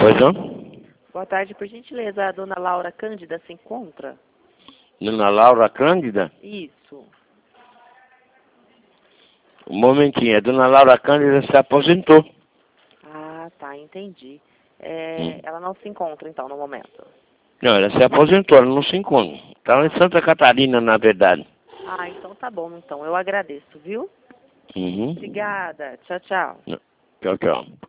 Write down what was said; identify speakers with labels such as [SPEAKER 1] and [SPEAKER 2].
[SPEAKER 1] Pois não?
[SPEAKER 2] Boa tarde, por gentileza, a dona Laura Cândida se encontra?
[SPEAKER 1] Dona Laura Cândida?
[SPEAKER 2] Isso.
[SPEAKER 1] Um momentinho, a dona Laura Cândida se aposentou.
[SPEAKER 2] Ah, tá, entendi. Ela não se encontra, então, no momento?
[SPEAKER 1] Não, ela se aposentou, ela não se encontra. Está lá em Santa Catarina, na verdade.
[SPEAKER 2] Ah, então tá bom, então. Eu agradeço, viu?
[SPEAKER 1] Uhum.
[SPEAKER 2] Obrigada. Tchau, tchau.
[SPEAKER 1] Tchau, tchau.